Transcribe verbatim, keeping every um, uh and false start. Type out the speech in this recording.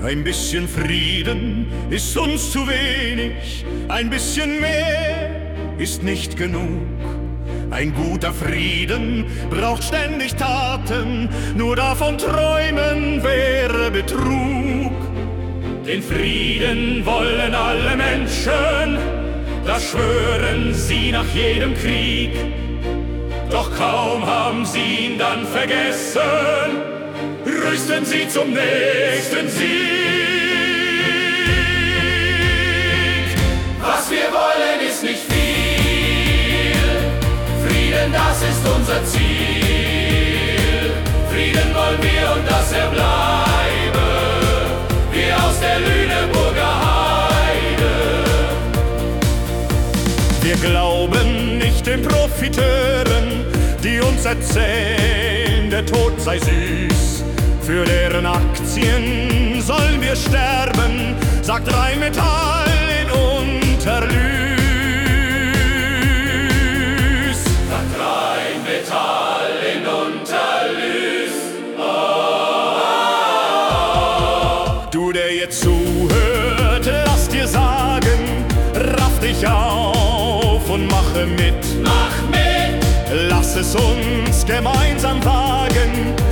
Ein bisschen Frieden ist uns zu wenig, ein bisschen mehr ist nicht genug. Ein guter Frieden braucht ständig Taten, nur davon träumen wäre Betrug. Den Frieden wollen alle Menschen, das schwören sie nach jedem Krieg. Doch kaum haben sie ihn dann vergessen, rüsten sie zum nächsten Sieg. Was wir wollen ist nicht viel, Frieden, das ist unser Ziel. Frieden wollen wir und das er bleibe, wie aus der Lüneburger Heide. Wir glauben nicht den Profiteuren, die uns erzählen, der Tod sei süß. Für deren Aktien sollen wir sterben, sagt Rheinmetall in Unterlüß. Sagt Rheinmetall in Unterlüß. Oh, oh, oh. Du, der jetzt zuhört, lass dir sagen, raff dich auf und mache mit. Mach mit! Lass es uns gemeinsam wagen,